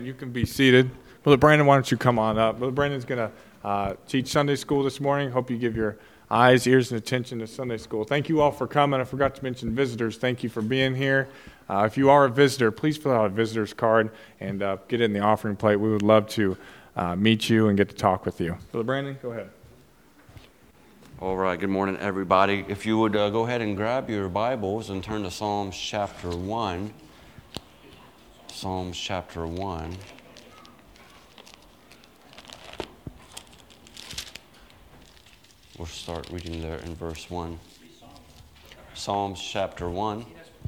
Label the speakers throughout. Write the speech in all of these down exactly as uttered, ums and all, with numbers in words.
Speaker 1: You can be seated. Brother Brandon, why don't you come on up? Brother Brandon's going to uh, teach Sunday school this morning. Hope you give your eyes, ears, and attention to Sunday school. Thank you all for coming. I forgot to mention visitors. Thank you for being here. Uh, if you are a visitor, please fill out a visitor's card and uh, get it in the offering plate. We would love to uh, meet you and get to talk with you. Brother Brandon, go ahead.
Speaker 2: All right, good morning, everybody. If you would uh, go ahead and grab your Bibles and turn to Psalms chapter one. Psalms chapter one. We'll start reading there in verse one. Psalms chapter one.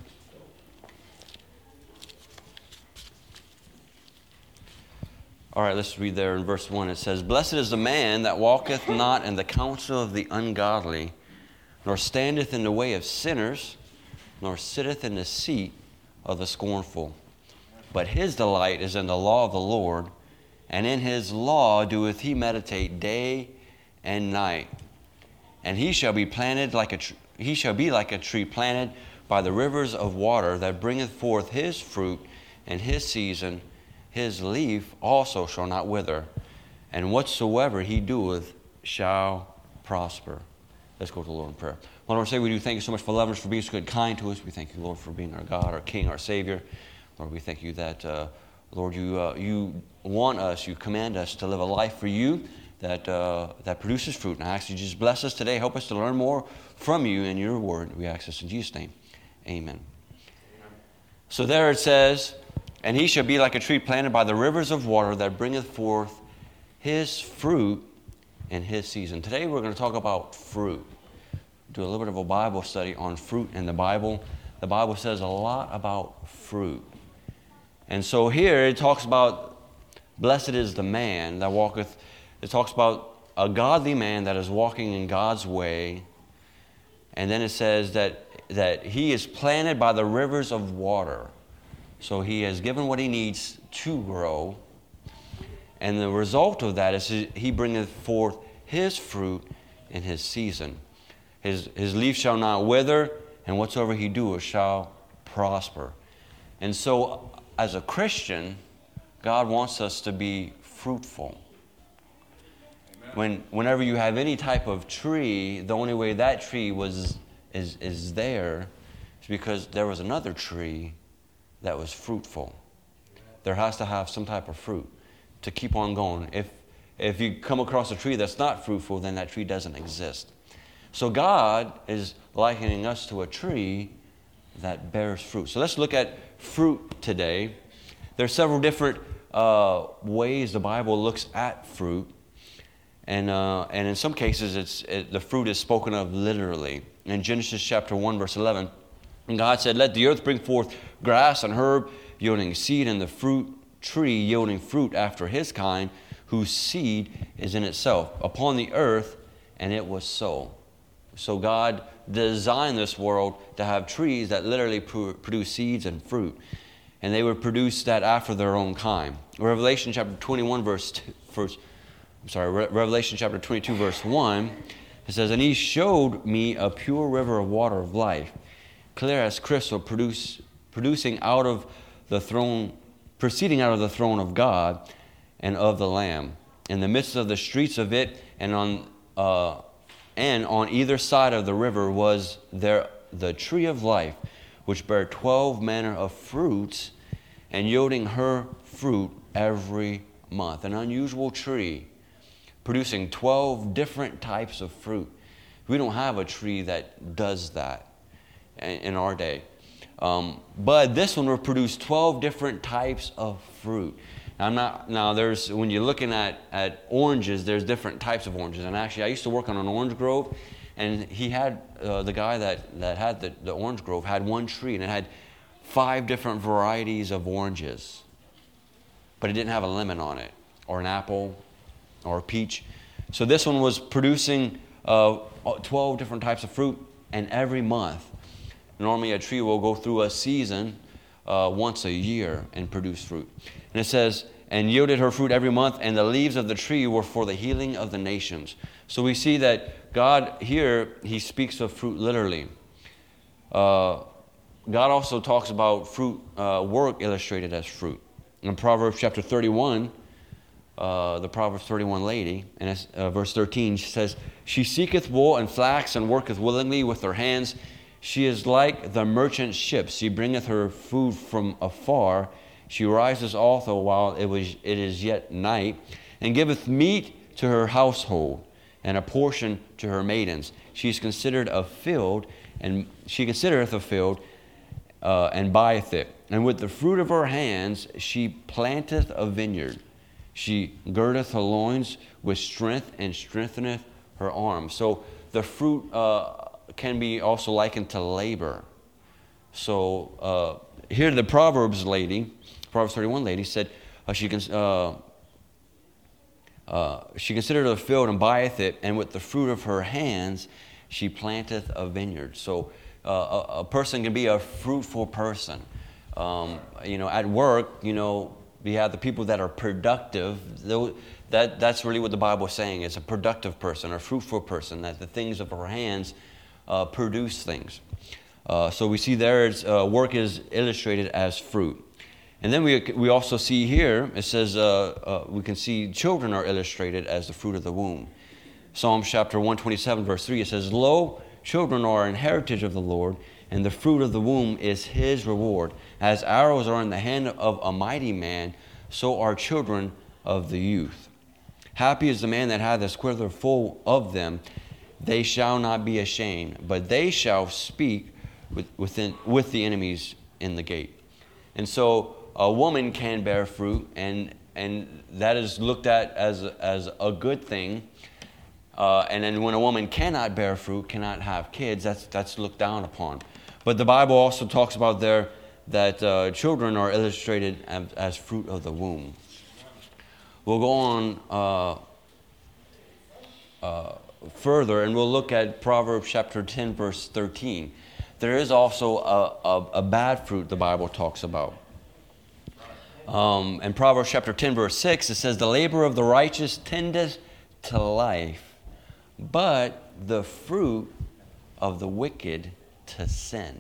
Speaker 2: All right, let's read there in verse one. It says, "Blessed is the man that walketh not in the counsel of the ungodly, nor standeth in the way of sinners, nor sitteth in the seat of the scornful. But his delight is in the law of the Lord, and in his law doeth he meditate day and night. And he shall be planted like a tr- he shall be like a tree planted by the rivers of water, that bringeth forth his fruit in his season. His leaf also shall not wither, and whatsoever he doeth shall prosper." Let's go to the Lord in prayer. Lord, I say we do thank you so much for loving us, for being so good, kind to us. We thank you, Lord, for being our God, our King, our Savior. Lord, we thank you that, uh, Lord, you uh, you want us, you command us to live a life for you that uh, that produces fruit. And I ask you just bless us today. Help us to learn more from you and your word. We ask this in Jesus' name. Amen. Amen. So there it says, "And he shall be like a tree planted by the rivers of water, that bringeth forth his fruit in his season." Today we're going to talk about fruit. Do a little bit of a Bible study on fruit in the Bible. The Bible says a lot about fruit. And so here it talks about, blessed is the man that walketh. It talks about a godly man that is walking in God's way. And then it says that, that he is planted by the rivers of water. So he has given what he needs to grow. And the result of that is he bringeth forth his fruit in his season. His, his leaf shall not wither, and whatsoever he doeth shall prosper. And so, as a Christian, God wants us to be fruitful. When, whenever you have any type of tree, the only way that tree was is, is there is because there was another tree that was fruitful. There has to have some type of fruit to keep on going. If if you come across a tree that's not fruitful, then that tree doesn't exist. So God is likening us to a tree that bears fruit. So let's look at fruit today. There are several different uh, ways the Bible looks at fruit. And uh, and in some cases, it's it, the fruit is spoken of literally. In Genesis chapter one, verse eleven, God said, "Let the earth bring forth grass and herb, yielding seed, and the fruit tree yielding fruit after his kind, whose seed is in itself, upon the earth," and it was so. So God designed this world to have trees that literally produce seeds and fruit. And they would produce that after their own kind. Revelation chapter twenty-one, verse two, first, I'm sorry, Re- Revelation chapter twenty-two, verse one, it says, "And he showed me a pure river of water of life, clear as crystal, produce, producing out of the throne, proceeding out of the throne of God and of the Lamb. In the midst of the streets of it, and on uh, and on either side of the river was there the tree of life, which bare twelve manner of fruits, and yielding her fruit every month." An unusual tree, producing twelve different types of fruit. We don't have a tree that does that in our day. Um, but this one will produce twelve different types of fruit. Now, I'm not, now there's, when you're looking at, at oranges, there's different types of oranges. And actually, I used to work on an orange grove, and he had, uh, the guy that, that had the, the orange grove had one tree, and it had five different varieties of oranges. But it didn't have a lemon on it, or an apple, or a peach. So this one was producing uh, twelve different types of fruit, and every month. Normally a tree will go through a season uh, once a year and produce fruit. And it says, "And yielded her fruit every month, and the leaves of the tree were for the healing of the nations." So we see that God here, he speaks of fruit literally. Uh, God also talks about fruit, uh, work illustrated as fruit. in Proverbs chapter thirty-one, uh, the Proverbs thirty-one lady, and it's, uh, verse thirteen, she says, "She seeketh wool and flax, and worketh willingly with her hands. She is like the merchant ships. She bringeth her food from afar. She rises also while it was it is yet night, and giveth meat to her household, and a portion to her maidens. She is considered a field, and she considereth a field, uh, and buyeth it. And with the fruit of her hands she planteth a vineyard. She girdeth her loins with strength, and strengtheneth her arms." So the fruit uh, can be also likened to labor. So uh, here the Proverbs lady, Proverbs thirty-one lady, said uh, she can. Uh, Uh, she considered a field and buyeth it, and with the fruit of her hands she planteth a vineyard. So uh, a, a person can be a fruitful person. Um, you know, at work, you know, we have the people that are productive. That that's really what the Bible is saying. It's a productive person, a fruitful person, that the things of her hands uh, produce things. Uh, so we see there, it's, uh, work is illustrated as fruit. And then we we also see here, it says, uh, uh, we can see children are illustrated as the fruit of the womb. Psalms chapter one twenty-seven, verse three, it says, "Lo, children are an heritage of the Lord, and the fruit of the womb is his reward. As arrows are in the hand of a mighty man, so are children of the youth. Happy is the man that hath his quiver full of them. They shall not be ashamed, but they shall speak with, within, with the enemies in the gate." And so a woman can bear fruit, and and that is looked at as a, as a good thing. Uh, and then when a woman cannot bear fruit, cannot have kids, that's that's looked down upon. But the Bible also talks about there that uh, children are illustrated as, as fruit of the womb. We'll go on uh, uh, further, and we'll look at Proverbs chapter ten, verse thirteen. There is also a, a, a bad fruit the Bible talks about. Um, in Proverbs chapter ten, verse six, it says, "The labor of the righteous tendeth to life, but the fruit of the wicked to sin."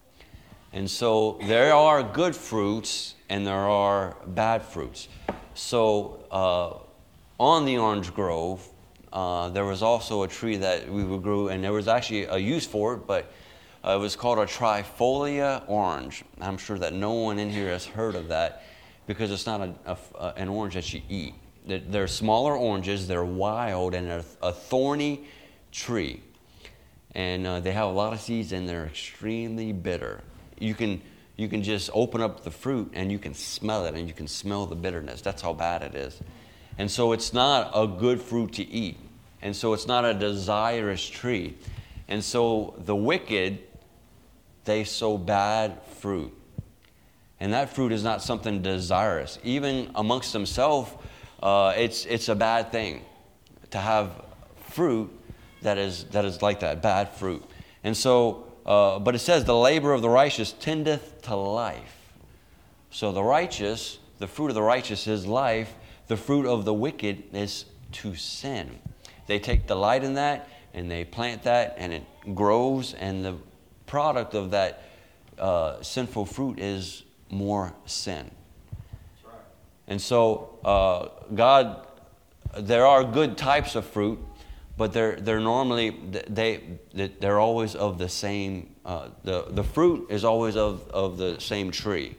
Speaker 2: And so there are good fruits and there are bad fruits. So uh, on the orange grove, uh, there was also a tree that we grew, and there was actually a use for it, but uh, it was called a trifolia orange. I'm sure that no one in here has heard of that, because it's not a, a, an orange that you eat. They're, they're smaller oranges, they're wild, and they're a thorny tree. And uh, they have a lot of seeds, and they're extremely bitter. You can you can just open up the fruit, and you can smell it, and you can smell the bitterness. That's how bad it is. And so it's not a good fruit to eat. And so it's not a desirous tree. And so the wicked, they sow bad fruit. And that fruit is not something desirous. Even amongst themselves, uh, it's it's a bad thing to have fruit that is that is like that, bad fruit. And so, uh, but it says, "The labor of the righteous tendeth to life." So the righteous, the fruit of the righteous is life. The fruit of the wicked is to sin. They take delight in that, and they plant that, and it grows, and the product of that uh, sinful fruit is more sin. That's right. And so uh, God, there are good types of fruit, but they're they're normally they they're always of the same. Uh, the the fruit is always of of the same tree.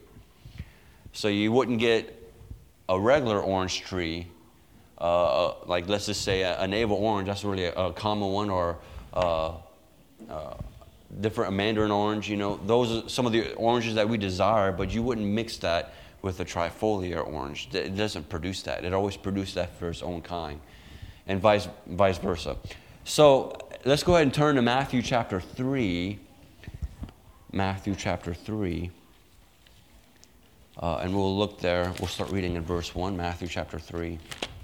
Speaker 2: So you wouldn't get a regular orange tree, uh, like let's just say a, a navel orange. That's really a, a common one, or uh, uh, different a mandarin orange. You know, those are some of the oranges that we desire, but you wouldn't mix that with a trifolia orange. It doesn't produce that. It always produces that for its own kind, and vice vice versa. So let's go ahead and turn to Matthew chapter three. Matthew chapter three. Uh, and we'll look there. We'll start reading in verse one, Matthew chapter three.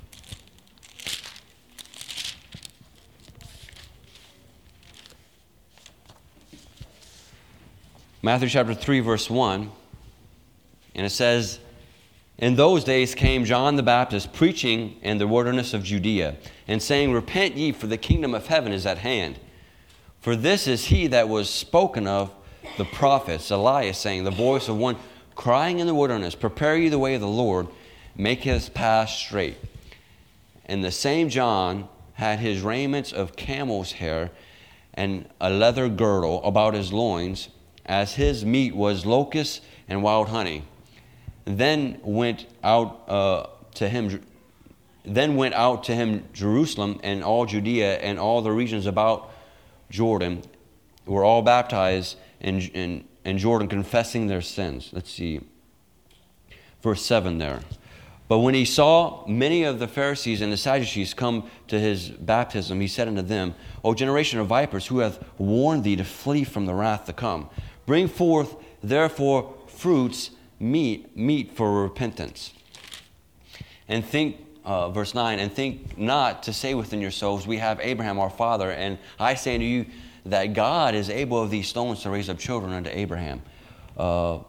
Speaker 2: Matthew chapter three, verse one. And it says, "In those days came John the Baptist preaching in the wilderness of Judea, and saying, Repent ye, for the kingdom of heaven is at hand. For this is he that was spoken of the prophets, Elias, saying, The voice of one crying in the wilderness, prepare ye the way of the Lord, make his path straight. And the same John had his raiments of camel's hair and a leather girdle about his loins, as his meat was locusts and wild honey. Then went out uh, to him Then went out to him Jerusalem and all Judea and all the regions about Jordan, were all baptized in, in, in Jordan, confessing their sins. Let's see, verse seven there. But when he saw many of the Pharisees and the Sadducees come to his baptism, he said unto them, O generation of vipers, who hath warned thee to flee from the wrath to come? Bring forth therefore fruits, meet, meet for repentance. And think, uh, verse nine, and think not to say within yourselves, we have Abraham our father, and I say unto you that God is able of these stones to raise up children unto Abraham. Uh,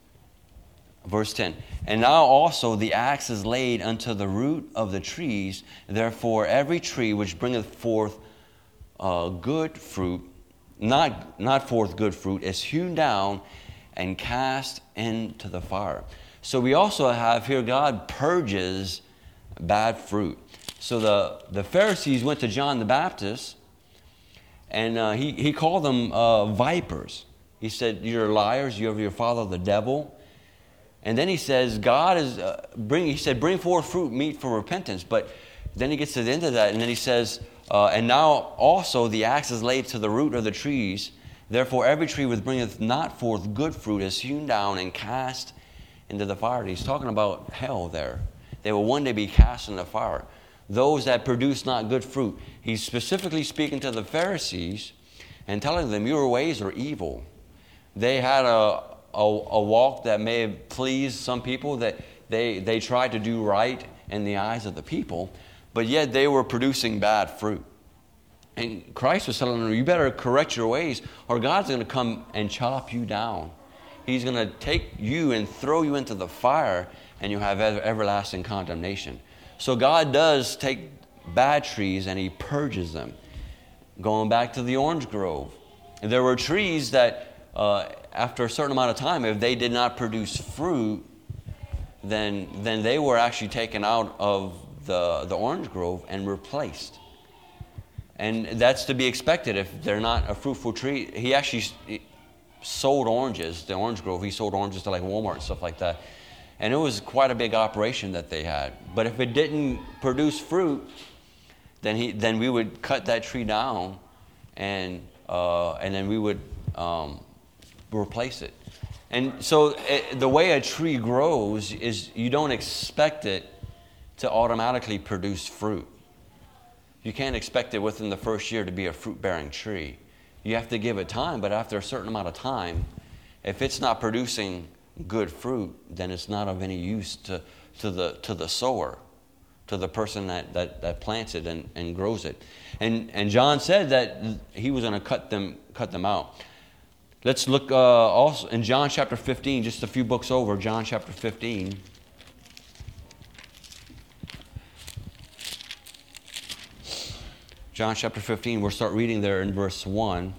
Speaker 2: verse ten, and now also the axe is laid unto the root of the trees, therefore every tree which bringeth forth uh, good fruit, not, not forth good fruit, is hewn down and cast into the fire. So we also have here God purges bad fruit. So the, the Pharisees went to John the Baptist, and uh, he, he called them uh, vipers. He said, you're liars, you have your father the devil. And then he says, God is, uh, bring. he said, bring forth fruit, meet for repentance. But then he gets to the end of that, and then he says, uh, and now also the axe is laid to the root of the trees. Therefore every tree which bringeth not forth good fruit is hewn down and cast into the fire. And he's talking about hell there. They will one day be cast in the fire. Those that produce not good fruit. He's specifically speaking to the Pharisees and telling them, your ways are evil. They had a, a, a walk that may have pleased some people, that they, they tried to do right in the eyes of the people, but yet they were producing bad fruit. And Christ was telling them, you better correct your ways, or God's going to come and chop you down. He's going to take you and throw you into the fire, and you'll have everlasting condemnation. So God does take bad trees and he purges them. Going back to the orange grove, there were trees that uh, after a certain amount of time, if they did not produce fruit, then then they were actually taken out of the, the orange grove and replaced. And that's to be expected if they're not a fruitful tree. He actually sold oranges, the orange grove, he sold oranges to like Walmart and stuff like that. And it was quite a big operation that they had. But if it didn't produce fruit, then he then we would cut that tree down, and uh, and then we would um, replace it. And so it, the way a tree grows is you don't expect it to automatically produce fruit. You can't expect it within the first year to be a fruit-bearing tree. You have to give it time, but after a certain amount of time, if it's not producing good fruit, then it's not of any use to, to the to the sower, to the person that, that, that plants it and, and grows it. And and John said that he was going to cut them cut them out. Let's look uh, also in John chapter fifteen, just a few books over, John chapter fifteen. John chapter fifteen, we'll start reading there in verse one.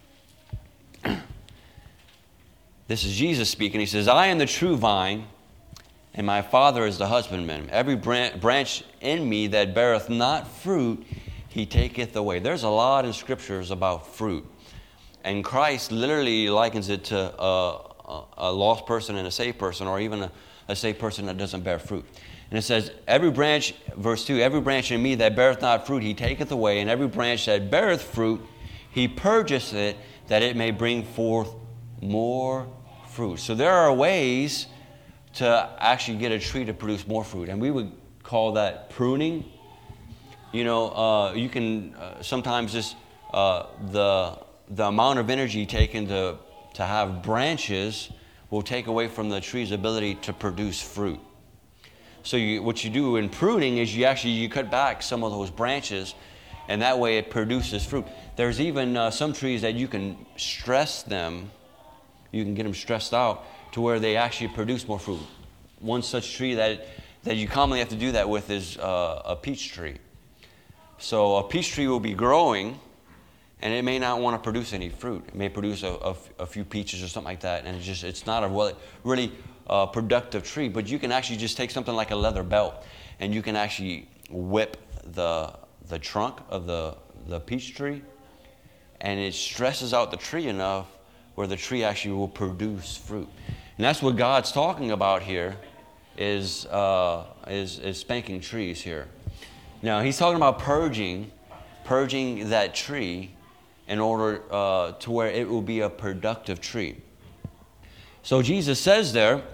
Speaker 2: This is Jesus speaking. He says, I am the true vine, and my Father is the husbandman. Every branch in me that beareth not fruit, he taketh away. There's a lot in scriptures about fruit. And Christ literally likens it to a, a lost person and a saved person, or even a, a saved person that doesn't bear fruit. And it says, every branch, verse two, every branch in me that beareth not fruit, he taketh away. And every branch that beareth fruit, he purgeth it, that it may bring forth more fruit. So there are ways to actually get a tree to produce more fruit. And we would call that pruning. You know, uh, you can uh, sometimes just uh, the the amount of energy taken to, to have branches will take away from the tree's ability to produce fruit. So you, what you do in pruning is you actually you cut back some of those branches, and that way it produces fruit. There's even uh, some trees that you can stress them. You can get them stressed out to where they actually produce more fruit. One such tree that that you commonly have to do that with is uh, a peach tree. So a peach tree will be growing, and it may not want to produce any fruit. It may produce a, a, a few peaches or something like that, and it's just it's not a really, really uh, productive tree, but you can actually just take something like a leather belt and you can actually whip the the trunk of the, the peach tree, and it stresses out the tree enough where the tree actually will produce fruit. And that's what God's talking about here, is, uh, is, is spanking trees here. Now, he's talking about purging, purging that tree in order uh, to where it will be a productive tree. So Jesus says there,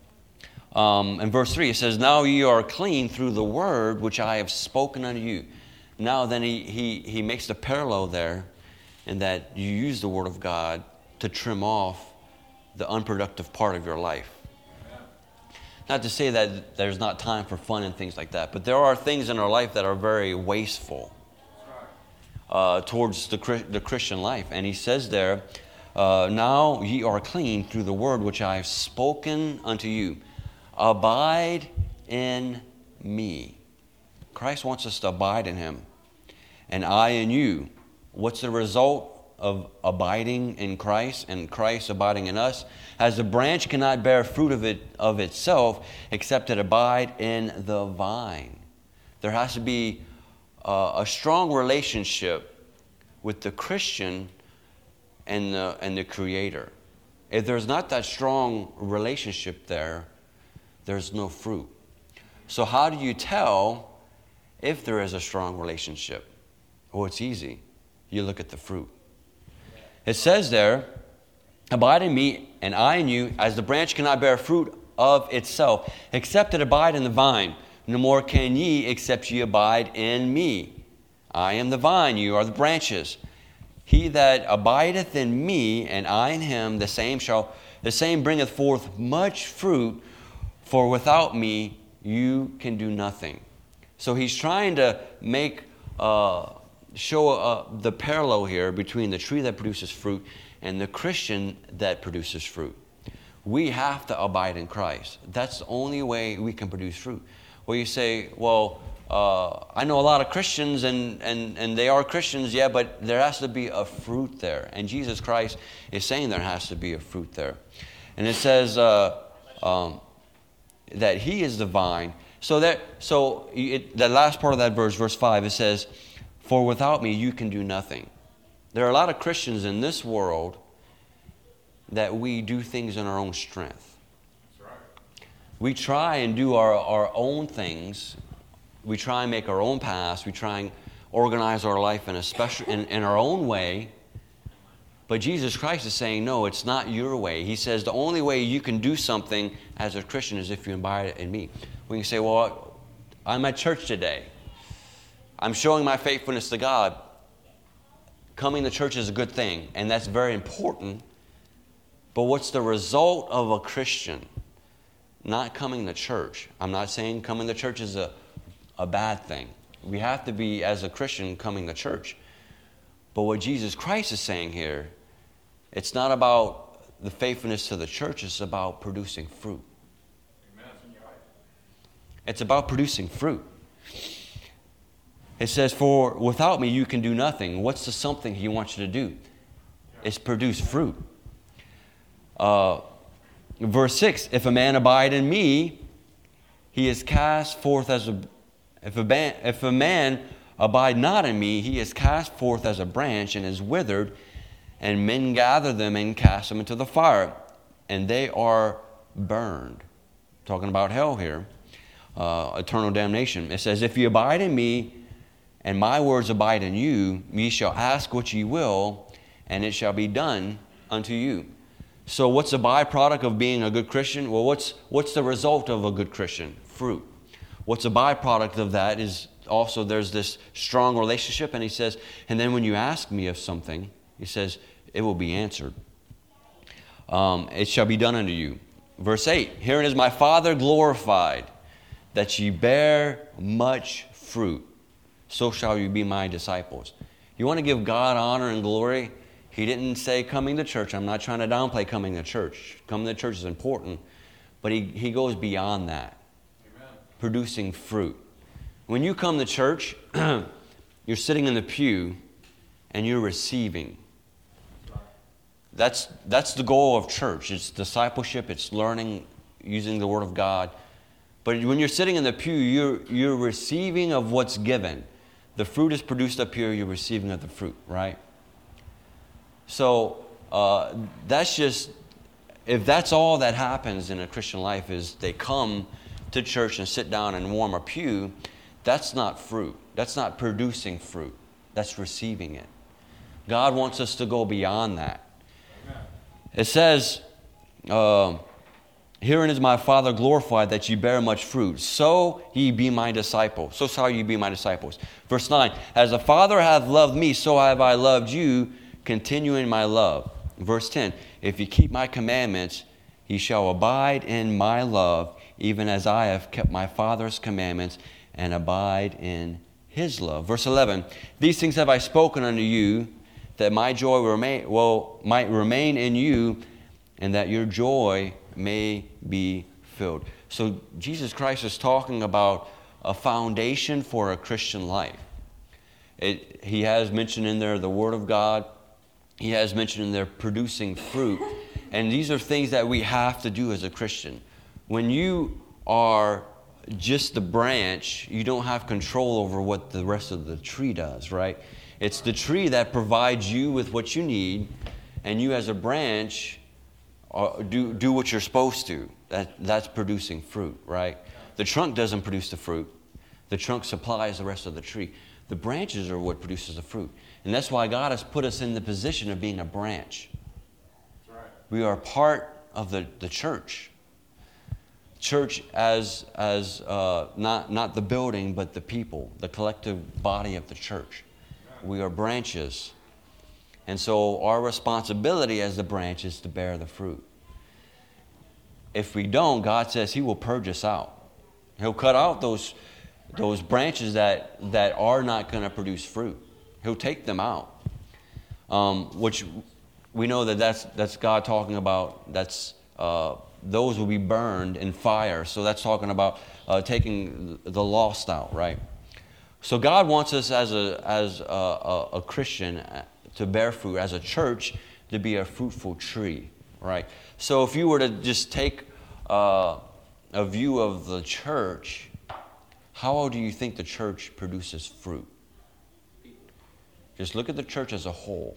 Speaker 2: um, in verse three, it says, "Now ye are clean through the word which I have spoken unto you." Now then he, he, he makes the parallel there, in that you use the word of God to trim off the unproductive part of your life. Not to say that there's not time for fun and things like that, but there are things in our life that are very wasteful uh, towards the, the Christian life. And he says there, uh, "Now ye are clean through the word which I have spoken unto you. Abide in me." Christ wants us to abide in him. And I in you. What's the result of abiding in Christ and Christ abiding in us? As the branch cannot bear fruit of it of itself except it abide in the vine. There has to be uh, a strong relationship with the Christian and the, and the Creator. If there's not that strong relationship there, there's no fruit. So how do you tell if there is a strong relationship? Well, it's easy. You look at the fruit. It says there, "Abide in me, and I in you, as the branch cannot bear fruit of itself, except it abide in the vine. No more can ye, except ye abide in me. I am the vine, you are the branches. He that abideth in me, and I in him, the same shall the same bringeth forth much fruit. For without me, you can do nothing." So he's trying to make uh, show uh, the parallel here between the tree that produces fruit and the Christian that produces fruit. We have to abide in Christ. That's the only way we can produce fruit. Well, you say, well, uh, I know a lot of Christians, and, and, and they are Christians, yeah, but there has to be a fruit there. And Jesus Christ is saying there has to be a fruit there. And it says uh, um, that he is the vine. So that so it, the last part of that verse, verse five, it says, "For without me you can do nothing." There are a lot of Christians in this world that we do things in our own strength. That's right. We try and do our, our own things. We try and make our own paths. We try and organize our life in a special in, in our own way. But Jesus Christ is saying, no, it's not your way. He says the only way you can do something as a Christian is if you abide in me. We can say, well, I'm at church today. I'm showing my faithfulness to God. Coming to church is a good thing, and that's very important. But what's the result of a Christian not coming to church? I'm not saying coming to church is a, a bad thing. We have to be, as a Christian, coming to church. But what Jesus Christ is saying here, it's not about the faithfulness to the church, it's about producing fruit. It's about producing fruit. It says, "For without me you can do nothing." What's the something he wants you to do? It's produce fruit. Uh, verse six, "If a man abide in me, he is cast forth as a... If a, ban, if a man abide not in me, he is cast forth as a branch and is withered, and men gather them and cast them into the fire, and they are burned." Talking about hell here. Uh, eternal damnation. It says, "If ye abide in me, and my words abide in you, ye shall ask what ye will, and it shall be done unto you." So what's the byproduct of being a good Christian? Well, what's what's the result of a good Christian? Fruit. What's a byproduct of that is also there's this strong relationship, and he says, and then when you ask me of something, he says, it will be answered. Um, it shall be done unto you. Verse eight, "Herein is my Father glorified, that ye bear much fruit. So shall you be my disciples." You want to give God honor and glory? He didn't say coming to church. I'm not trying to downplay coming to church. Coming to church is important. But he, he goes beyond that. Amen. Producing fruit. When you come to church, you're sitting in the pew and you're receiving. That's, that's the goal of church. It's discipleship. It's learning. using the Word of God. But when you're sitting in the pew, you're, you're receiving of what's given. The fruit is produced up here, you're receiving of the fruit, right? So uh, that's just, if that's all that happens in a Christian life is they come to church and sit down and warm a pew, that's not fruit. That's not producing fruit. That's receiving it. God wants us to go beyond that. It says, uh, herein is my Father glorified, that ye bear much fruit. So ye be my disciples. So shall ye be my disciples. Verse nine, as the Father hath loved me, so have I loved you. Continue in my love. Verse ten, if ye keep my commandments, ye shall abide in my love, even as I have kept my Father's commandments and abide in his love. Verse eleven, these things have I spoken unto you, that my joy remain, well, might remain in you, and that your joy may be filled. So Jesus Christ is talking about a foundation for a Christian life. It, he has mentioned in there the Word of God. He has mentioned in there producing fruit. And these are things that we have to do as a Christian. When you are just the branch, you don't have control over what the rest of the tree does, right? It's the tree that provides you with what you need, and you as a branch uh, do, do what you're supposed to. That, that's producing fruit, right? The trunk doesn't produce the fruit. The trunk supplies the rest of the tree. The branches are what produces the fruit. And that's why God has put us in the position of being a branch. That's right. We are part of the, the church. Church as, as uh, not, not the building, but the people, the collective body of the church. We are branches. And so our responsibility as the branch is to bear the fruit. If we don't, God says He will purge us out. He'll cut out those, those branches that, that are not going to produce fruit. He'll take them out. Um, which we know that that's, that's God talking about. That's uh, those will be burned in fire. So that's talking about uh, taking the lost out, right? So God wants us as a as a, a, a Christian to bear fruit, as a church to be a fruitful tree, right? So if you were to just take uh, a view of the church, how do you think the church produces fruit? Just look at the church as a whole.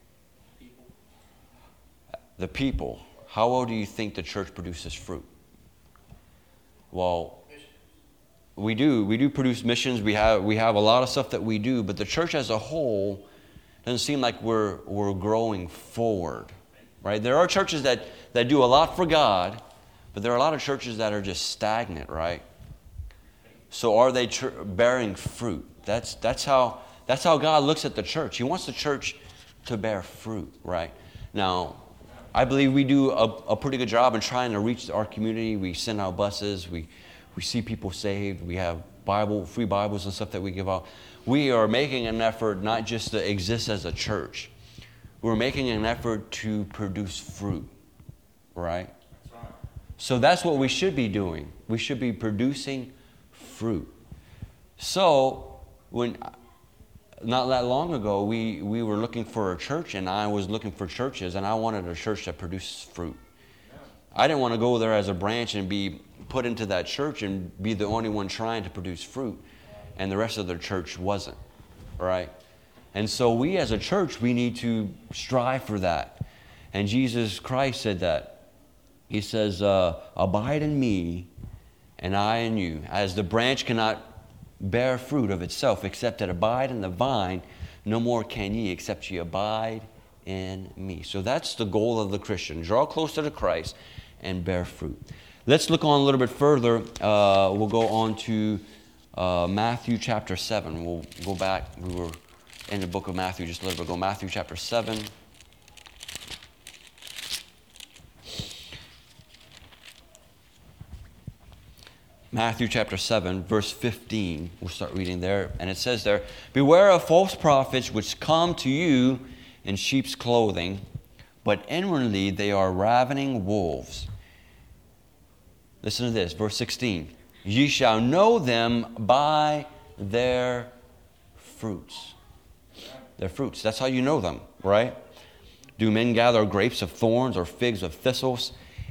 Speaker 2: The people. How do you think the church produces fruit? Well, we do. We do produce missions. We have we have a lot of stuff that we do, but the church as a whole doesn't seem like we're we're growing forward, right? There are churches that, that do a lot for God, but there are a lot of churches that are just stagnant, right? So are they ch- bearing fruit? That's that's how that's how God looks at the church. He wants the church to bear fruit, right? Now, I believe we do a, a pretty good job in trying to reach our community. We send out buses. We we see people saved. We have Bible, free Bibles and stuff that we give out. We are making an effort not just to exist as a church. We're making an effort to produce fruit, right? That's right. So that's what we should be doing. We should be producing fruit. So when not that long ago, we, we were looking for a church, and I was looking for churches, and I wanted a church that produced fruit. I didn't want to go there as a branch and be put into that church and be the only one trying to produce fruit, and the rest of the church wasn't, right? And so we as a church, we need to strive for that. And Jesus Christ said that. He says, uh, abide in me and I in you. As the branch cannot bear fruit of itself except it abide in the vine, no more can ye except ye abide in me. So that's the goal of the Christian. Draw closer to Christ and bear fruit. Let's look on a little bit further. Uh, we'll go on to uh, Matthew chapter seven. We'll go back. We were in the book of Matthew just a little bit ago. Matthew chapter seven. Matthew chapter seven, verse fifteen. We'll start reading there. And it says there, beware of false prophets which come to you in sheep's clothing, but inwardly they are ravening wolves. Listen to this, verse sixteen. Ye shall know them by their fruits. Their fruits. That's how you know them, right? Do men gather grapes of thorns or figs of thistles?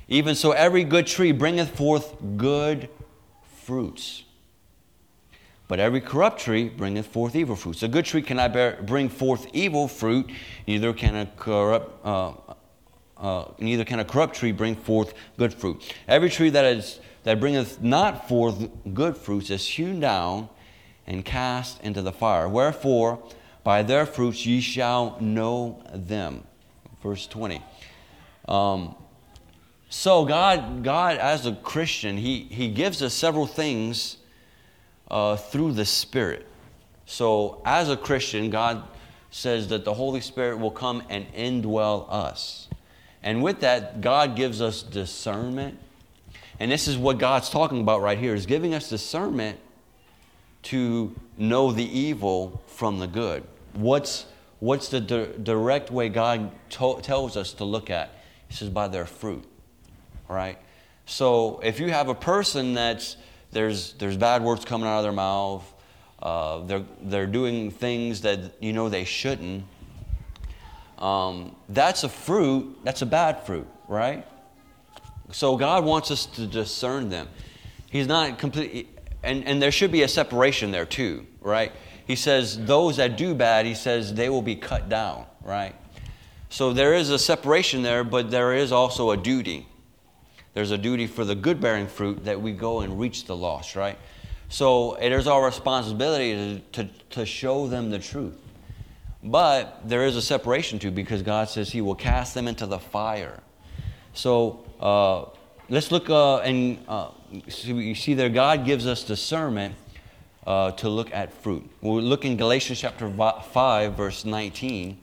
Speaker 2: Even so, every good tree bringeth forth good fruits. But every corrupt tree bringeth forth evil fruits. A good tree cannot bear, bring forth evil fruit, neither can a corrupt uh, uh, neither can a corrupt tree bring forth good fruit. Every tree that is that bringeth not forth good fruits is hewn down and cast into the fire. Wherefore, by their fruits ye shall know them. Verse twenty. Um, so God, God, as a Christian, He He gives us several things Uh, through the Spirit. So as a Christian, God says that the Holy Spirit will come and indwell us. And with that, God gives us discernment. And this is what God's talking about right here, is giving us discernment to know the evil from the good. What's, what's the di- direct way God to- tells us to look at? He says, by their fruit. All right? So if you have a person that's There's there's bad words coming out of their mouth. Uh, they're they're doing things that you know they shouldn't. Um, that's a fruit. That's a bad fruit, right? So God wants us to discern them. He's not completely, and and there should be a separation there too, right? He says those that do bad, he says they will be cut down, right? So there is a separation there, but there is also a duty. There's a duty for the good-bearing fruit that we go and reach the lost, right? So it is our responsibility to, to, to show them the truth. But there is a separation too, because God says He will cast them into the fire. So uh, let's look uh, and uh, so you see there, God gives us discernment uh, to look at fruit. We'll look in Galatians chapter five, verse nineteen.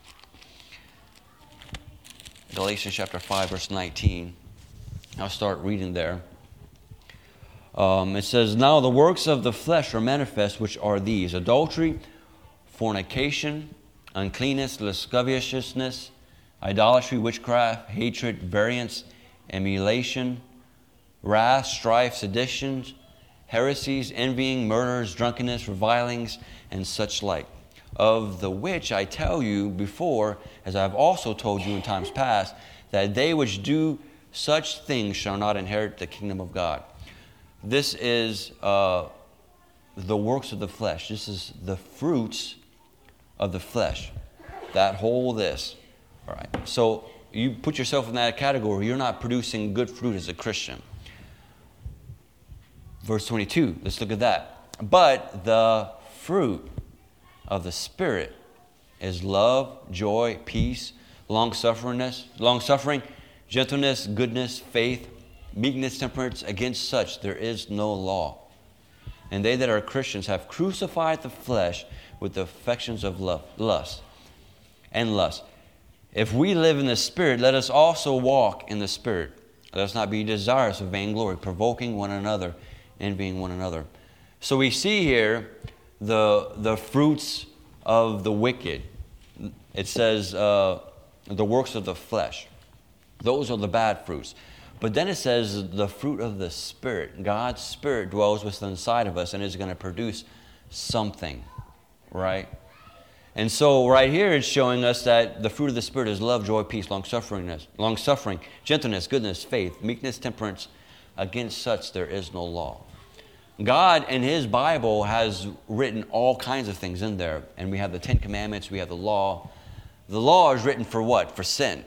Speaker 2: Galatians chapter five, verse nineteen. I'll start reading there. Um, it says, now the works of the flesh are manifest, which are these: adultery, fornication, uncleanness, lasciviousness, idolatry, witchcraft, hatred, variance, emulation, wrath, strife, seditions, heresies, envying, murders, drunkenness, revilings, and such like. Of the which I tell you before, as I have also told you in times past, that they which do such things shall not inherit the kingdom of God. This is uh, the works of the flesh. This is the fruits of the flesh. That whole this. All right. So you put yourself in that category. You're not producing good fruit as a Christian. Verse twenty-two. Let's look at that. But the fruit of the Spirit is love, joy, peace, long-sufferingness, long-suffering, gentleness, goodness, faith, meekness, temperance. Against such there is no law. And they that are Christians have crucified the flesh with the affections of love, lust and lust. If we live in the Spirit, let us also walk in the Spirit. Let us not be desirous of vainglory, provoking one another, envying one another. So we see here the the fruits of the wicked. It says uh, the works of the flesh. Those are the bad fruits. But then it says the fruit of the Spirit. God's Spirit dwells within inside of us and is going to produce something, right? And so right here it's showing us that the fruit of the Spirit is love, joy, peace, long-sufferingness, long-suffering, gentleness, goodness, faith, meekness, temperance. Against such there is no law. God in His Bible has written all kinds of things in there. And we have the Ten Commandments, we have the law. The law is written for what? For sin.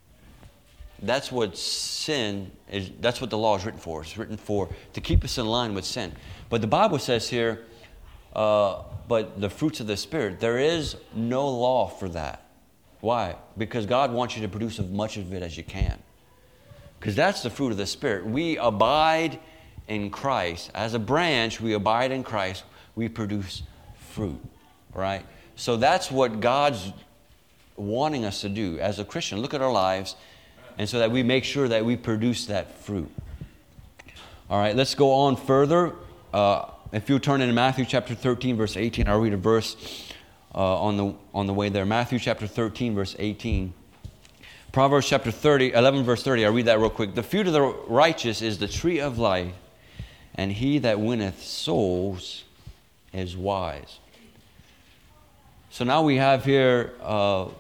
Speaker 2: That's what sin is. That's what the law is written for. It's written for to keep us in line with sin. But the Bible says here, uh, but the fruits of the Spirit, there is no law for that. Why? Because God wants you to produce as much of it as you can. Because that's the fruit of the Spirit. We abide in Christ. As a branch, we abide in Christ. We produce fruit, right? So that's what God's wanting us to do as a Christian. Look at our lives, and so that we make sure that we produce that fruit. All right, let's go on further. Uh, if you turn into Matthew chapter thirteen, verse eighteen, I'll read a verse uh, on the on the way there. Matthew chapter thirteen, verse eighteen. Proverbs chapter thirty, eleven, verse thirty. I'll read that real quick. The fruit of the righteous is the tree of life, and he that winneth souls is wise. So now we have here uh,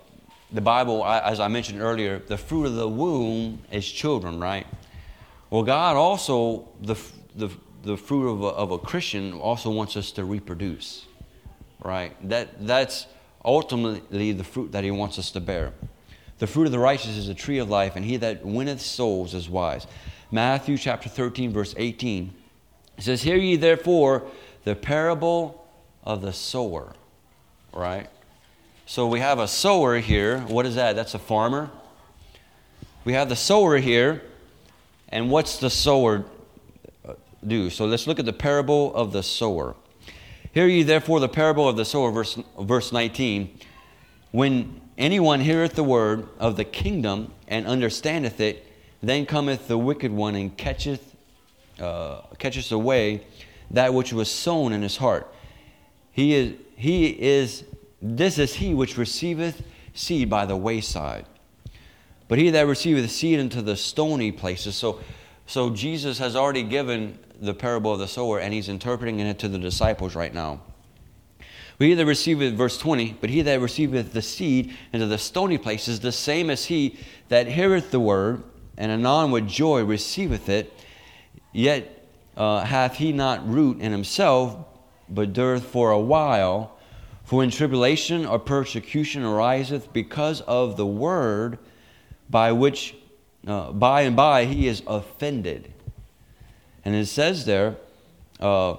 Speaker 2: the Bible, as I mentioned earlier, the fruit of the womb is children, right? Well, God also, the the the fruit of a, of a Christian also wants us to reproduce, right? That that's ultimately the fruit that He wants us to bear. The fruit of the righteous is a tree of life, and he that winneth souls is wise. Matthew chapter thirteen, verse eighteen. It says, hear ye therefore the parable of the sower, right? So we have a sower here. What is that? That's a farmer. We have the sower here. And what's the sower do? So let's look at the parable of the sower. Hear ye therefore the parable of the sower, verse, verse nineteen. When anyone heareth the word of the kingdom and understandeth it, then cometh the wicked one and catcheth, uh, catcheth away that which was sown in his heart. He is, he is, this is he which receiveth seed by the wayside. But he that receiveth seed into the stony places. So, so Jesus has already given the parable of the sower, and he's interpreting it to the disciples right now. But he that receiveth, verse twenty, but he that receiveth the seed into the stony places, the same as he that heareth the word, and anon with joy receiveth it, yet uh, hath he not root in himself, but dureth for a while. For when tribulation or persecution ariseth because of the word, by which uh, by and by he is offended. And it says there, uh,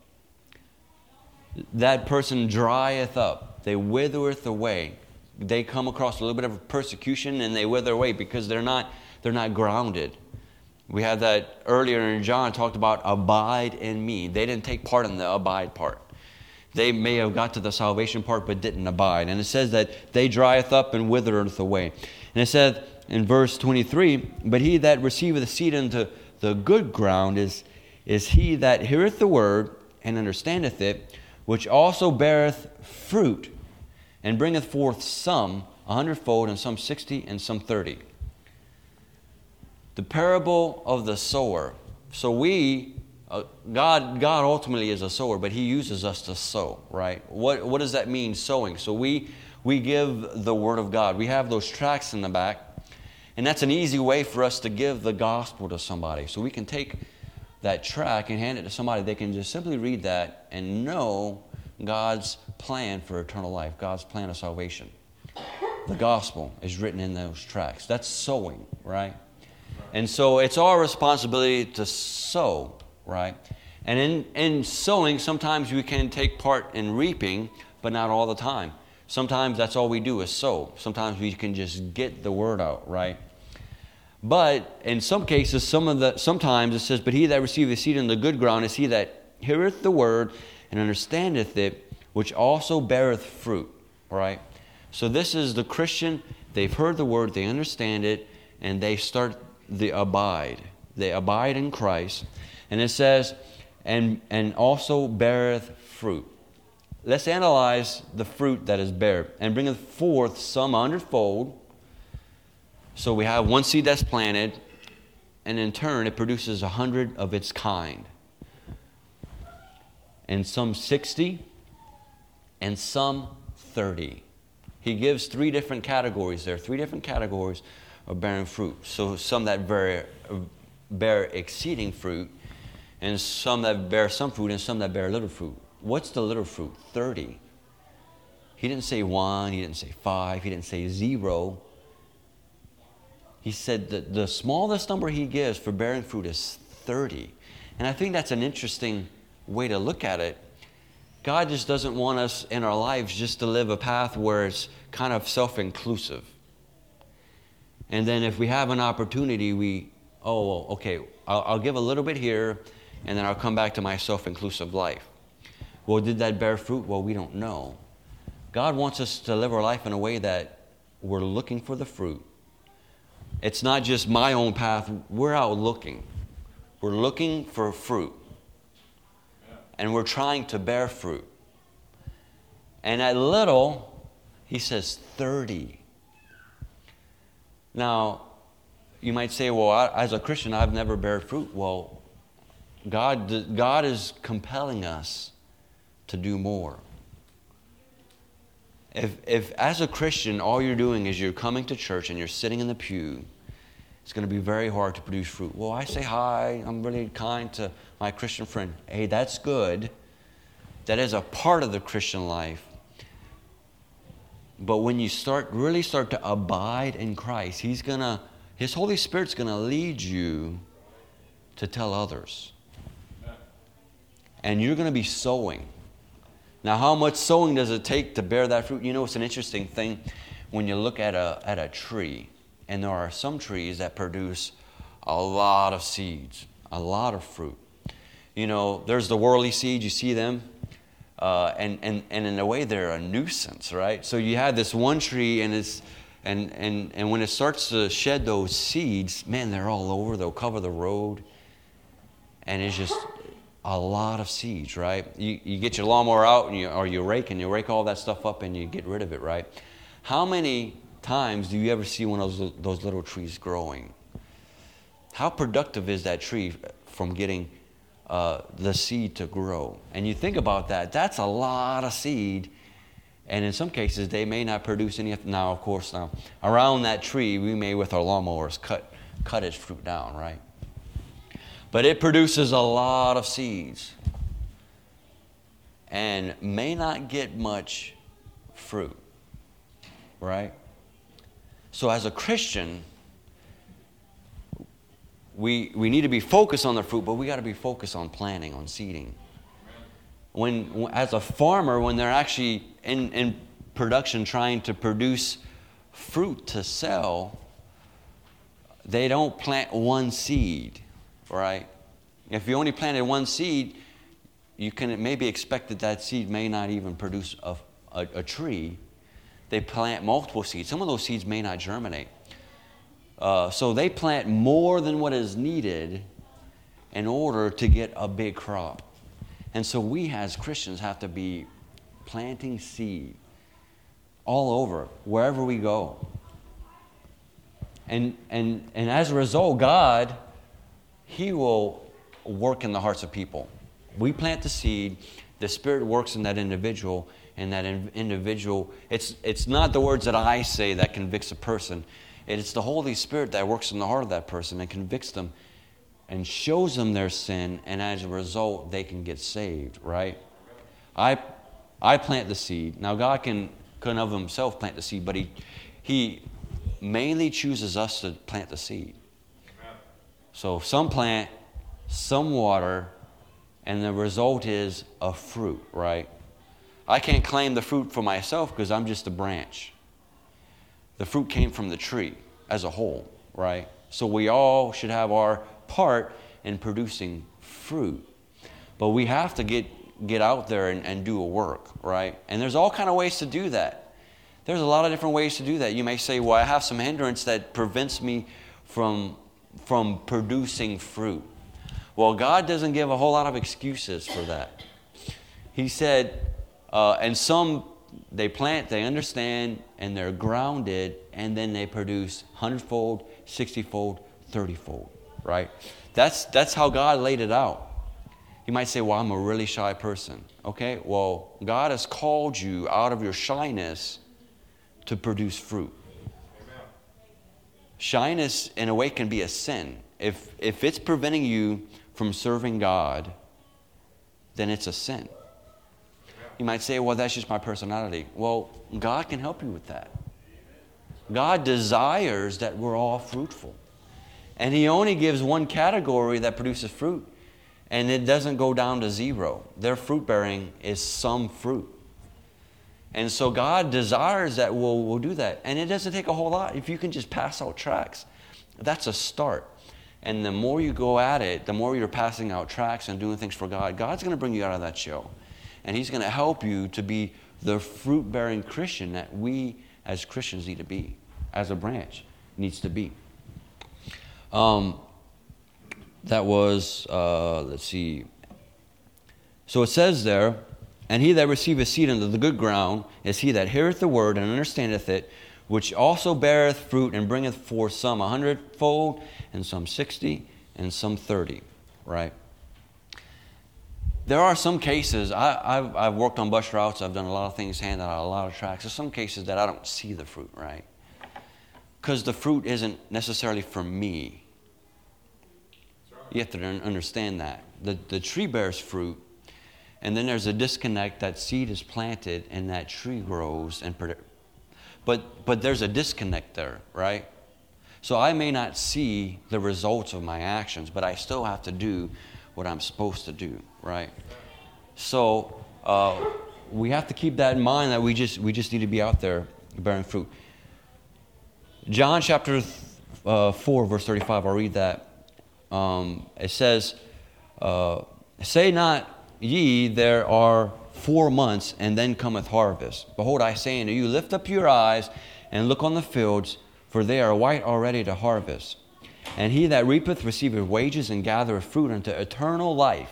Speaker 2: that person drieth up, they withereth away. They come across a little bit of persecution and they wither away because they're not they're not grounded. We had that earlier in John, talked about abide in me. They didn't take part in the abide part. They may have got to the salvation part but didn't abide. And it says that they drieth up and withereth away. And it said in verse twenty-three, but he that receiveth the seed into the good ground is, is he that heareth the word and understandeth it, which also beareth fruit, and bringeth forth some a hundredfold, and some sixty, and some thirty. The parable of the sower. So we, uh, God, God ultimately is a sower, but He uses us to sow, right? What What does that mean, sowing? So we we give the Word of God. We have those tracts in the back, and that's an easy way for us to give the gospel to somebody. So we can take that tract and hand it to somebody. They can just simply read that and know God's plan for eternal life, God's plan of salvation. The gospel is written in those tracts. That's sowing, right? And so it's our responsibility to sow, right? And in, in sowing, sometimes we can take part in reaping, but not all the time. Sometimes that's all we do is sow. Sometimes we can just get the word out, right? But in some cases, some of the sometimes it says, but he that receiveth seed in the good ground is he that heareth the word and understandeth it, which also beareth fruit, right? So this is the Christian. They've heard the word, they understand it, and they start the abide. They abide in Christ. And it says, and and also beareth fruit. Let's analyze the fruit that is bare. And bringeth forth some a hundredfold. So we have one seed that's planted, and in turn it produces a hundred of its kind. And some sixty, and some thirty. He gives three different categories there, three different categories of bearing fruit. So some that bear, bear exceeding fruit, and some that bear some fruit, and some that bear little fruit. What's the little fruit? thirty. He didn't say one, he didn't say five, he didn't say zero. He said that the smallest number he gives for bearing fruit is thirty. And I think that's an interesting way to look at it. God just doesn't want us in our lives just to live a path where it's kind of self-inclusive. And then if we have an opportunity, we, oh, well, okay, I'll, I'll give a little bit here, and then I'll come back to my self-inclusive life. Well, did that bear fruit? Well, we don't know. God wants us to live our life in a way that we're looking for the fruit. It's not just my own path. We're out looking. We're looking for fruit. And we're trying to bear fruit. And at little, he says thirty. Now, you might say, well, I, as a Christian, I've never bear fruit. Well, God, God is compelling us to do more. If, if as a Christian, all you're doing is you're coming to church and you're sitting in the pew, it's going to be very hard to produce fruit. Well, I say hi, I'm really kind to my Christian friend. Hey, that's good. That is a part of the Christian life. But when you start, really start to abide in Christ, He's gonna, His Holy Spirit's going to lead you to tell others. And you're going to be sowing. Now, how much sowing does it take to bear that fruit? You know, it's an interesting thing when you look at a at a tree, and there are some trees that produce a lot of seeds, a lot of fruit. You know, there's the whirly seeds, you see them, uh, and, and, and in a way they're a nuisance, right? So you have this one tree, and it's and, and, and when it starts to shed those seeds, man, they're all over, they'll cover the road, and it's just a lot of seeds, right? You you get your lawnmower out and you or you rake and you rake all that stuff up and you get rid of it, right? How many times do you ever see one of those those little trees growing? How productive is that tree from getting uh, the seed to grow? And you think about that, that's a lot of seed, and in some cases they may not produce any. Now, of course, now around that tree we may with our lawnmowers cut cut its fruit down, right? But it produces a lot of seeds and may not get much fruit, right? So as a Christian, we we need to be focused on the fruit, but we got to be focused on planting, on seeding. When, as a farmer, when they're actually in, in production trying to produce fruit to sell, they don't plant one seed. Right? If you only planted one seed, you can maybe expect that that seed may not even produce a, a, a tree. They plant multiple seeds. Some of those seeds may not germinate. Uh, so they plant more than what is needed in order to get a big crop. And so we as Christians have to be planting seed all over, wherever we go. And and and as a result, God, He will work in the hearts of people. We plant the seed, the Spirit works in that individual, and that in, individual, it's it's not the words that I say that convicts a person. It's the Holy Spirit that works in the heart of that person and convicts them and shows them their sin, and as a result, they can get saved, right? I I plant the seed. Now, God can, can of Himself plant the seed, but He He mainly chooses us to plant the seed. So some plant, some water, and the result is a fruit, right? I can't claim the fruit for myself because I'm just a branch. The fruit came from the tree as a whole, right? So we all should have our part in producing fruit. But we have to get, get out there and, and do a work, right? And there's all kind of ways to do that. There's a lot of different ways to do that. You may say, well, I have some hindrance that prevents me from from producing fruit. Well, God doesn't give a whole lot of excuses for that. He said, uh, and some, they plant, they understand, and they're grounded, and then they produce hundredfold, sixtyfold, thirtyfold, right? That's, that's how God laid it out. You might say, well, I'm a really shy person. Okay, well, God has called you out of your shyness to produce fruit. Shyness, in a way, can be a sin. If if it's preventing you from serving God, then it's a sin. You might say, well, that's just my personality. Well, God can help you with that. God desires that we're all fruitful. And He only gives one category that produces fruit, and it doesn't go down to zero. Their fruit bearing is some fruit. And so God desires that we'll, we'll do that. And it doesn't take a whole lot. If you can just pass out tracts, that's a start. And the more you go at it, the more you're passing out tracts and doing things for God, God's going to bring you out of that shell. And He's going to help you to be the fruit-bearing Christian that we as Christians need to be, as a branch needs to be. Um, that was, uh, let's see. So it says there, and he that receiveth seed into the good ground is he that heareth the word and understandeth it, which also beareth fruit and bringeth forth some a hundredfold, and some sixty, and some thirty. Right? there are some cases, I, I've, I've worked on bus routes, I've done a lot of things, handed out a lot of tracts. There's some cases that I don't see the fruit, right? Because the fruit isn't necessarily for me. You have to understand that. The, the tree bears fruit, and then there's a disconnect. That seed is planted, and that tree grows. and But, but there's a disconnect there, right? So I may not see the results of my actions, but I still have to do what I'm supposed to do, right? So uh, we have to keep that in mind, that we just we just need to be out there bearing fruit. John chapter uh, four, verse thirty-five, I'll read that. Um, it says, uh, say not ye, there are four months, and then cometh harvest. Behold, I say unto you, lift up your eyes, and look on the fields, for they are white already to harvest. And he that reapeth receiveth wages, and gathereth fruit unto eternal life,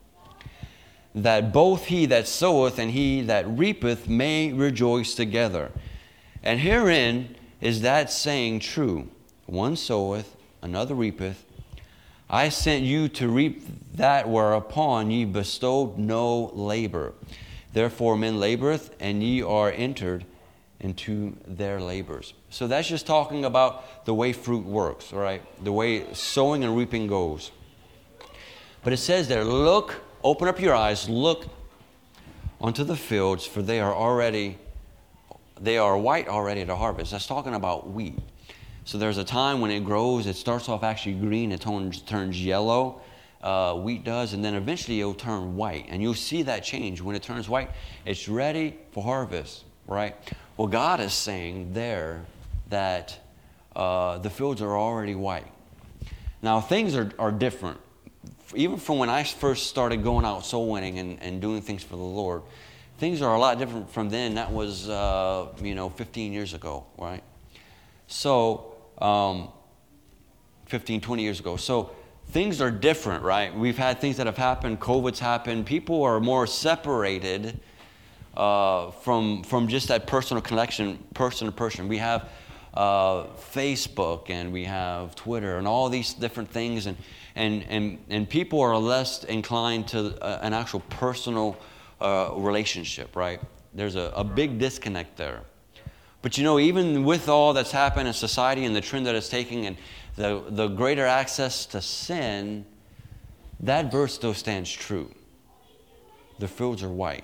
Speaker 2: that both he that soweth and he that reapeth may rejoice together. And herein is that saying true, one soweth, another reapeth. I sent you to reap that whereupon ye bestowed no labor. Therefore men laboreth, and ye are entered into their labors. So that's just talking about the way fruit works, right? The way sowing and reaping goes. But it says there, look, open up your eyes, look onto the fields, for they are already, they are white already to harvest. That's talking about wheat. So there's a time when it grows, it starts off actually green, it turns, turns yellow, uh, wheat does, and then eventually it'll turn white. And you'll see that change. When it turns white, it's ready for harvest, right? Well, God is saying there that uh, the fields are already white. Now, things are, are different. Even from when I first started going out soul winning and, and doing things for the Lord, things are a lot different from then. That was, uh, you know, fifteen years ago, right? So, um, fifteen, twenty years ago. So, things are different, right? We've had things that have happened. COVID's happened. People are more separated uh, from from just that personal connection, person to person. We have uh, Facebook, and we have Twitter, and all these different things, and and and and people are less inclined to uh, an actual personal uh, relationship, right? There's a, a big disconnect there. But you know, even with all that's happened in society and the trend that it's taking, and the, the greater access to sin, that verse still stands true. The fields are white.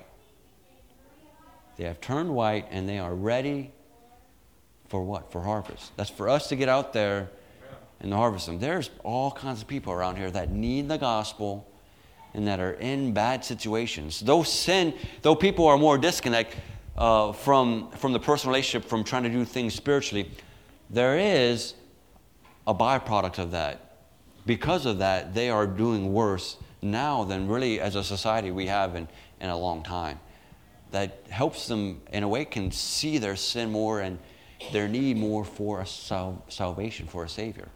Speaker 2: They have turned white, and they are ready for what? For harvest. That's for us to get out there and harvest them. There's all kinds of people around here that need the gospel and that are in bad situations. Though sin, though people are more disconnected, Uh, from from the personal relationship, from trying to do things spiritually, there is a byproduct of that. Because of that, they are doing worse now than really as a society we have in, in a long time. That helps them, in a way, can see their sin more and their need more for a sal- salvation, for a Savior.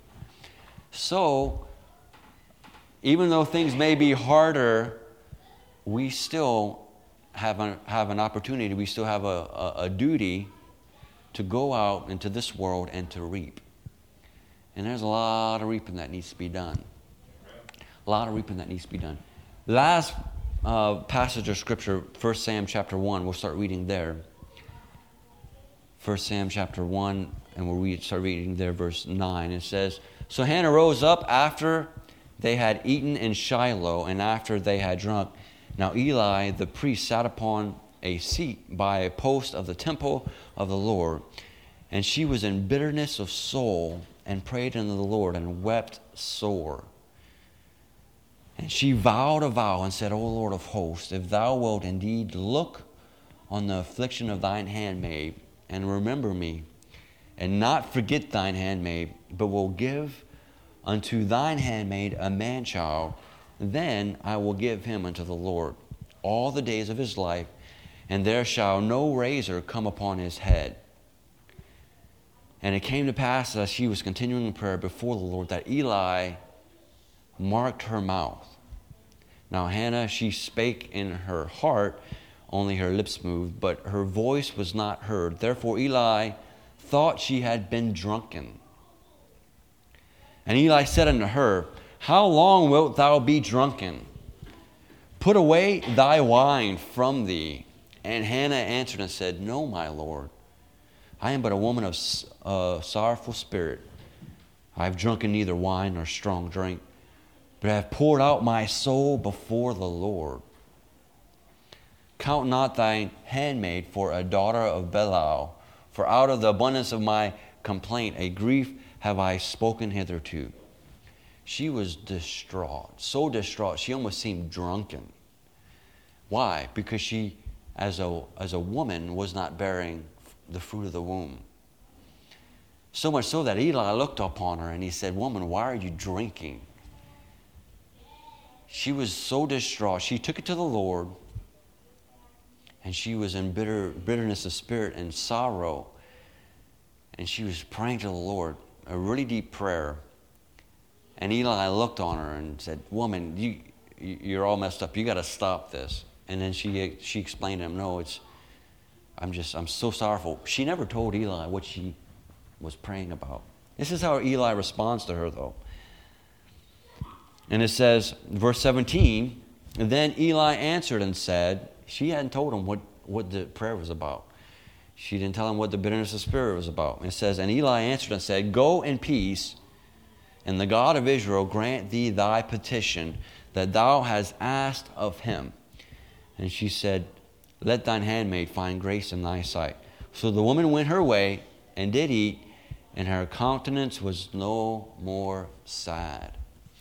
Speaker 2: So, even though things may be harder, we still have an, have an opportunity, we still have a, a, a duty to go out into this world and to reap. And there's a lot of reaping that needs to be done. A lot of reaping that needs to be done. Last uh, passage of Scripture, First Samuel chapter one, we'll start reading there. First Samuel chapter one, and we'll read, start reading there, verse nine. It says, So Hannah rose up after they had eaten in Shiloh, and after they had drunk. Now Eli the priest sat upon a seat by a post of the temple of the Lord, and she was in bitterness of soul, and prayed unto the Lord, and wept sore. And she vowed a vow, and said, O Lord of hosts, if thou wilt indeed look on the affliction of thine handmaid, and remember me, and not forget thine handmaid, but will give unto thine handmaid a man-child, then I will give him unto the Lord all the days of his life, and there shall no razor come upon his head. And it came to pass, as she was continuing in prayer before the Lord, that Eli marked her mouth. Now Hannah, she spake in her heart, only her lips moved, but her voice was not heard. Therefore Eli thought she had been drunken. And Eli said unto her, How long wilt thou be drunken? put away thy wine from thee. And Hannah answered and said, No, my Lord. I am but a woman of uh, sorrowful spirit. I have drunken neither wine nor strong drink, but I have poured out my soul before the Lord. Count not thine handmaid for a daughter of Belial, for out of the abundance of my complaint a grief have I spoken hitherto. She was distraught, so distraught, she almost seemed drunken. Why? Because she, as a, as a woman, was not bearing the fruit of the womb. So much so that Eli looked upon her and he said, Woman, why are you drinking? She was so distraught. She took it to the Lord, and she was in bitter bitterness of spirit and sorrow. And she was praying to the Lord, a really deep prayer. And Eli looked on her and said, Woman, you, you're all messed up. You got to stop this. And then she she explained to him, No, it's, I'm just, I'm so sorrowful. She never told Eli what she was praying about. This is how Eli responds to her, though. And it says, verse seventeen, Then Eli answered and said, she hadn't told him what, what the prayer was about. She didn't tell him what the bitterness of spirit was about. And it says, And Eli answered and said, Go in peace, and the God of Israel grant thee thy petition that thou hast asked of him. And she said, Let thine handmaid find grace in thy sight. So the woman went her way and did eat, and her countenance was no more sad.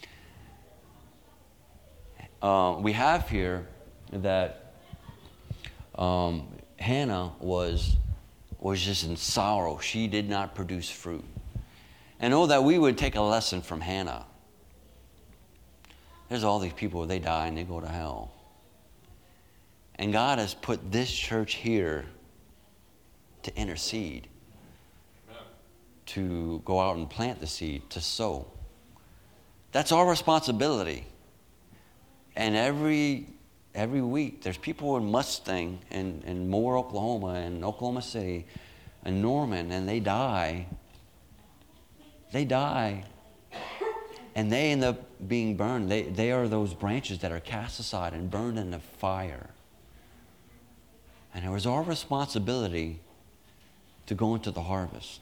Speaker 2: Uh, we have here that um, Hannah was, was just in sorrow. She did not produce fruit. And oh, that we would take a lesson from Hannah. There's all these people, they die and they go to hell. And God has put this church here to intercede, to go out and plant the seed, to sow. That's our responsibility. And every every week, there's people in Mustang and, and Moore, Oklahoma, and Oklahoma City, and Norman, and they die. They die. And they end up being burned. They, they are those branches that are cast aside and burned in the fire. And it was our responsibility to go into the harvest.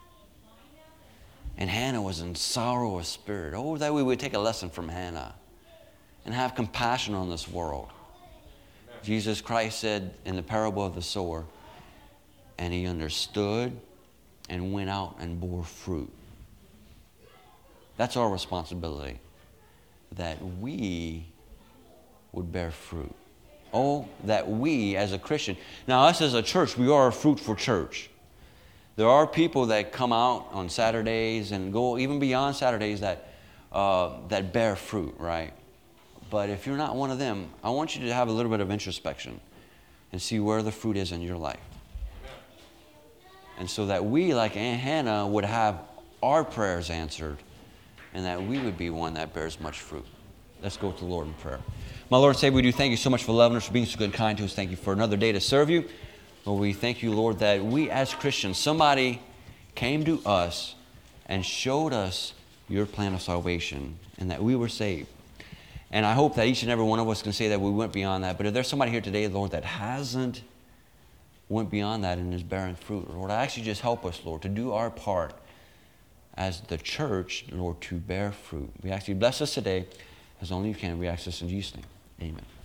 Speaker 2: And Hannah was in sorrow of spirit. Oh, that we would take a lesson from Hannah and have compassion on this world. Amen. Jesus Christ said in the parable of the sower, and he understood and went out and bore fruit. That's our responsibility, that we would bear fruit. Oh, that we as a Christian, now us as a church, we are a fruitful church. There are people that come out on Saturdays and go even beyond Saturdays that uh, that bear fruit, right? But if you're not one of them, I want you to have a little bit of introspection and see where the fruit is in your life. And so that we, like Aunt Hannah, would have our prayers answered and that we would be one that bears much fruit. Let's go to the Lord in prayer. My Lord and Savior, we do thank you so much for loving us, for being so good and kind to us. Thank you for another day to serve you. Lord, we thank you, Lord, that we as Christians, somebody came to us and showed us your plan of salvation and that we were saved. And I hope that each and every one of us can say that we went beyond that. But if there's somebody here today, Lord, that hasn't went beyond that and is bearing fruit, Lord, I ask you just help us, Lord, to do our part as the church, Lord, to bear fruit. We ask you bless us today as only you can. We ask this in Jesus' name. Amen.